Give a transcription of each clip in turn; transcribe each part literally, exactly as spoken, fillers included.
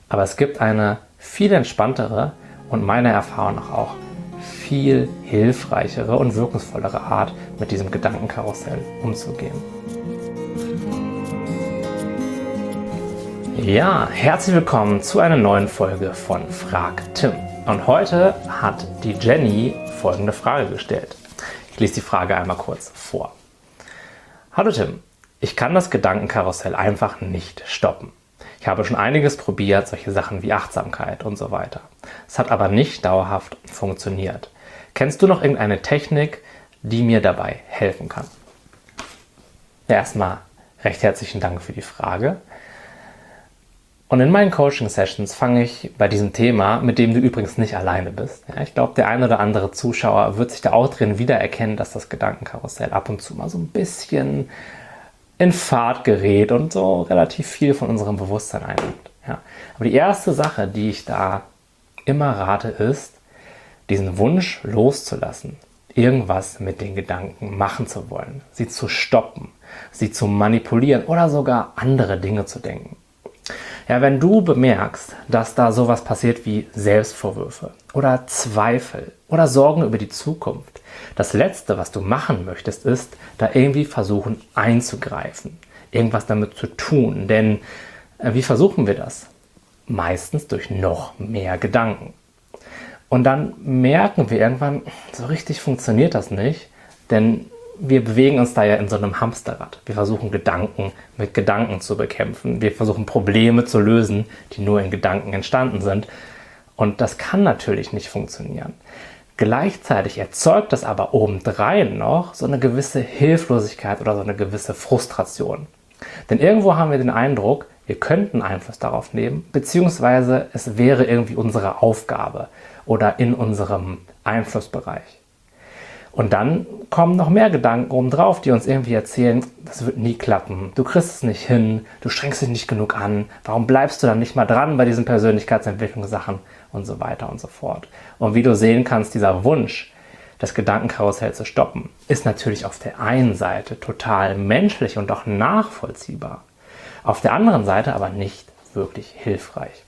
Aber es gibt eine viel entspanntere und meiner Erfahrung nach auch viel hilfreichere und wirkungsvollere Art, mit diesem Gedankenkarussell umzugehen. Ja, herzlich willkommen zu einer neuen Folge von Frag Tim. Und heute hat die Jenny folgende Frage gestellt. Ich lese die Frage einmal kurz vor. Hallo Tim, ich kann das Gedankenkarussell einfach nicht stoppen. Ich habe schon einiges probiert, solche Sachen wie Achtsamkeit und so weiter. Es hat aber nicht dauerhaft funktioniert. Kennst du noch irgendeine Technik, die mir dabei helfen kann? Ja, erstmal recht herzlichen Dank für die Frage. Und in meinen Coaching-Sessions fange ich bei diesem Thema, mit dem du übrigens nicht alleine bist. Ja, ich glaube, der ein oder andere Zuschauer wird sich da auch drin wiedererkennen, dass das Gedankenkarussell ab und zu mal so ein bisschen in Fahrt gerät und so relativ viel von unserem Bewusstsein einnimmt. Ja. Aber die erste Sache, die ich da immer rate, ist, diesen Wunsch loszulassen, irgendwas mit den Gedanken machen zu wollen, sie zu stoppen, sie zu manipulieren oder sogar andere Dinge zu denken. Ja, wenn du bemerkst, dass da sowas passiert wie Selbstvorwürfe oder Zweifel oder Sorgen über die Zukunft, das Letzte, was du machen möchtest, ist, da irgendwie versuchen einzugreifen, irgendwas damit zu tun. Denn äh, wie versuchen wir das? Meistens durch noch mehr Gedanken. Und dann merken wir irgendwann, so richtig funktioniert das nicht, denn wir bewegen uns da ja in so einem Hamsterrad. Wir versuchen Gedanken mit Gedanken zu bekämpfen. Wir versuchen Probleme zu lösen, die nur in Gedanken entstanden sind. Und das kann natürlich nicht funktionieren. Gleichzeitig erzeugt das aber obendrein noch so eine gewisse Hilflosigkeit oder so eine gewisse Frustration. Denn irgendwo haben wir den Eindruck, wir könnten Einfluss darauf nehmen, beziehungsweise es wäre irgendwie unsere Aufgabe oder in unserem Einflussbereich. Und dann kommen noch mehr Gedanken obendrauf, die uns irgendwie erzählen, das wird nie klappen, du kriegst es nicht hin, du strengst dich nicht genug an, warum bleibst du dann nicht mal dran bei diesen Persönlichkeitsentwicklungssachen und so weiter und so fort. Und wie du sehen kannst, dieser Wunsch, das Gedankenkarussell zu stoppen, ist natürlich auf der einen Seite total menschlich und auch nachvollziehbar, auf der anderen Seite aber nicht wirklich hilfreich.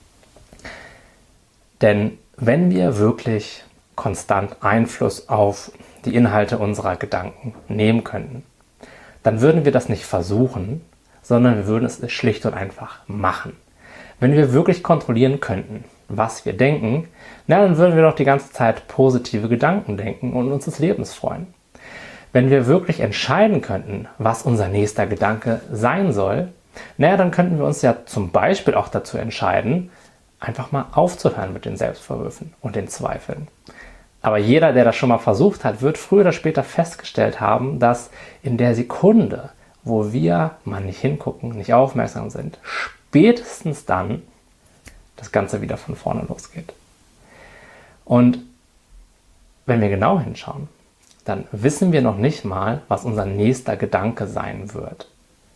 Denn wenn wir wirklich konstant Einfluss auf die Inhalte unserer Gedanken nehmen könnten, dann würden wir das nicht versuchen, sondern wir würden es schlicht und einfach machen. Wenn wir wirklich kontrollieren könnten, was wir denken, na, dann würden wir doch die ganze Zeit positive Gedanken denken und uns des Lebens freuen. Wenn wir wirklich entscheiden könnten, was unser nächster Gedanke sein soll, na, dann könnten wir uns ja zum Beispiel auch dazu entscheiden, einfach mal aufzuhören mit den Selbstvorwürfen und den Zweifeln. Aber jeder, der das schon mal versucht hat, wird früher oder später festgestellt haben, dass in der Sekunde, wo wir mal nicht hingucken, nicht aufmerksam sind, spätestens dann das Ganze wieder von vorne losgeht. Und wenn wir genau hinschauen, dann wissen wir noch nicht mal, was unser nächster Gedanke sein wird.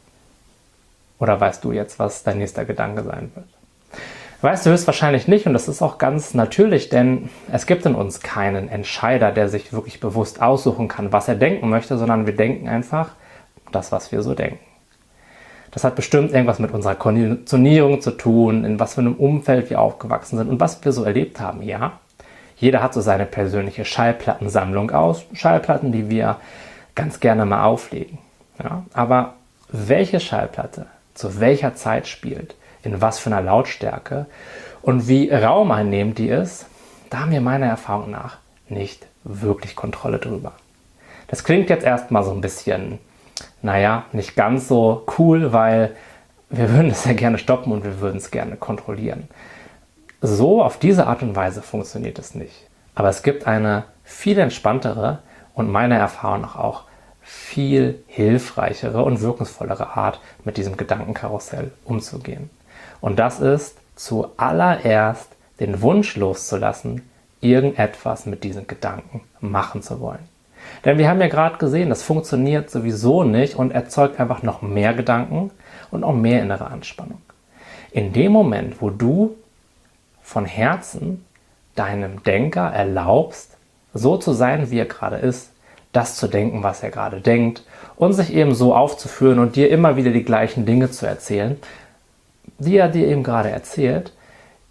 Oder weißt du jetzt, was dein nächster Gedanke sein wird? Weißt du höchstwahrscheinlich nicht, und das ist auch ganz natürlich, denn es gibt in uns keinen Entscheider, der sich wirklich bewusst aussuchen kann, was er denken möchte, sondern wir denken einfach das, was wir so denken. Das hat bestimmt irgendwas mit unserer Konditionierung zu tun, in was für einem Umfeld wir aufgewachsen sind und was wir so erlebt haben, ja. Jeder hat so seine persönliche Schallplattensammlung aus Schallplatten, die wir ganz gerne mal auflegen. Ja? Aber welche Schallplatte zu welcher Zeit spielt, in was für einer Lautstärke und wie raumeinnehmend die ist, da haben wir meiner Erfahrung nach nicht wirklich Kontrolle drüber. Das klingt jetzt erstmal so ein bisschen, naja, nicht ganz so cool, weil wir würden es ja gerne stoppen und wir würden es gerne kontrollieren. So, auf diese Art und Weise funktioniert es nicht. Aber es gibt eine viel entspanntere und meiner Erfahrung nach auch viel hilfreichere und wirkungsvollere Art, mit diesem Gedankenkarussell umzugehen. Und das ist zuallererst den Wunsch loszulassen, irgendetwas mit diesen Gedanken machen zu wollen. Denn wir haben ja gerade gesehen, das funktioniert sowieso nicht und erzeugt einfach noch mehr Gedanken und auch mehr innere Anspannung. In dem Moment, wo du von Herzen deinem Denker erlaubst, so zu sein, wie er gerade ist, das zu denken, was er gerade denkt und sich eben so aufzuführen und dir immer wieder die gleichen Dinge zu erzählen, die er dir eben gerade erzählt,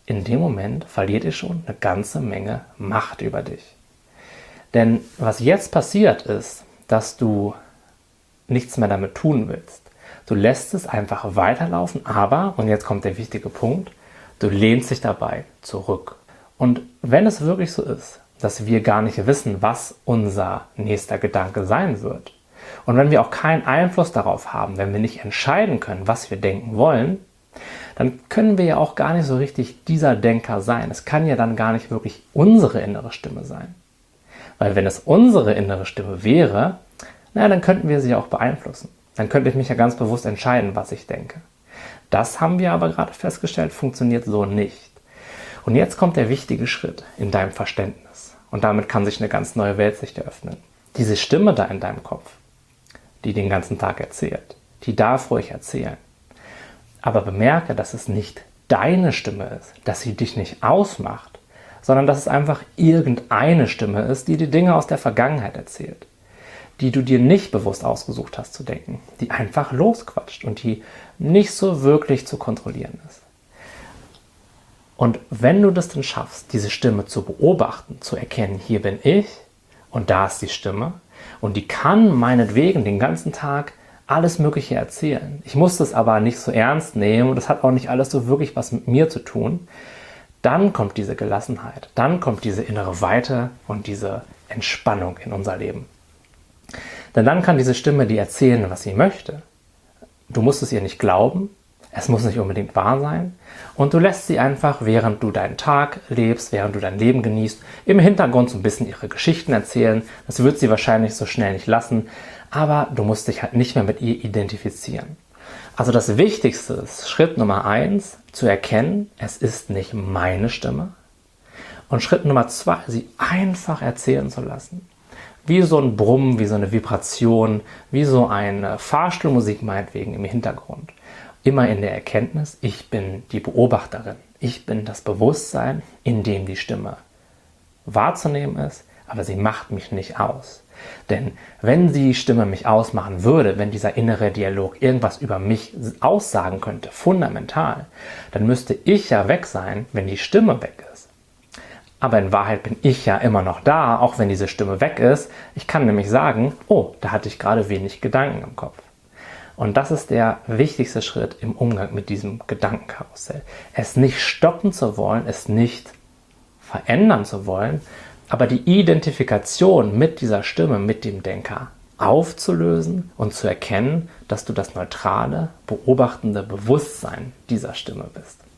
in dem Moment verliert ihr schon eine ganze Menge Macht über dich. Denn was jetzt passiert ist, dass du nichts mehr damit tun willst. Du lässt es einfach weiterlaufen, aber, und jetzt kommt der wichtige Punkt, du lehnst dich dabei zurück. Und wenn es wirklich so ist, dass wir gar nicht wissen, was unser nächster Gedanke sein wird, und wenn wir auch keinen Einfluss darauf haben, wenn wir nicht entscheiden können, was wir denken wollen, dann können wir ja auch gar nicht so richtig dieser Denker sein. Es kann ja dann gar nicht wirklich unsere innere Stimme sein. Weil wenn es unsere innere Stimme wäre, na, dann könnten wir sie auch beeinflussen. Dann könnte ich mich ja ganz bewusst entscheiden, was ich denke. Das haben wir aber gerade festgestellt, funktioniert so nicht. Und jetzt kommt der wichtige Schritt in deinem Verständnis. Und damit kann sich eine ganz neue Weltsicht eröffnen. Diese Stimme da in deinem Kopf, die den ganzen Tag erzählt, die darf ruhig erzählen. Aber bemerke, dass es nicht deine Stimme ist, dass sie dich nicht ausmacht, sondern dass es einfach irgendeine Stimme ist, die dir Dinge aus der Vergangenheit erzählt, die du dir nicht bewusst ausgesucht hast zu denken, die einfach losquatscht und die nicht so wirklich zu kontrollieren ist. Und wenn du das dann schaffst, diese Stimme zu beobachten, zu erkennen, hier bin ich und da ist die Stimme und die kann meinetwegen den ganzen Tag alles Mögliche erzählen. Ich muss das aber nicht so ernst nehmen und das hat auch nicht alles so wirklich was mit mir zu tun. Dann kommt diese Gelassenheit, dann kommt diese innere Weite und diese Entspannung in unser Leben. Denn dann kann diese Stimme dir erzählen, was sie möchte. Du musst es ihr nicht glauben, es muss nicht unbedingt wahr sein und du lässt sie einfach, während du deinen Tag lebst, während du dein Leben genießt, im Hintergrund so ein bisschen ihre Geschichten erzählen. Das wird sie wahrscheinlich so schnell nicht lassen, aber du musst dich halt nicht mehr mit ihr identifizieren. Also das Wichtigste ist, Schritt Nummer eins, zu erkennen, es ist nicht meine Stimme. Und Schritt Nummer zwei, sie einfach erzählen zu lassen. Wie so ein Brummen, wie so eine Vibration, wie so eine Fahrstuhlmusik meinetwegen im Hintergrund. Immer in der Erkenntnis, ich bin die Beobachterin. Ich bin das Bewusstsein, in dem die Stimme wahrzunehmen ist, aber sie macht mich nicht aus. Denn wenn die Stimme mich ausmachen würde, wenn dieser innere Dialog irgendwas über mich aussagen könnte, fundamental, dann müsste ich ja weg sein, wenn die Stimme weg ist. Aber in Wahrheit bin ich ja immer noch da, auch wenn diese Stimme weg ist. Ich kann nämlich sagen, oh, da hatte ich gerade wenig Gedanken im Kopf. Und das ist der wichtigste Schritt im Umgang mit diesem Gedankenkarussell. Es nicht stoppen zu wollen, es nicht verändern zu wollen, aber die Identifikation mit dieser Stimme, mit dem Denker aufzulösen und zu erkennen, dass du das neutrale, beobachtende Bewusstsein dieser Stimme bist.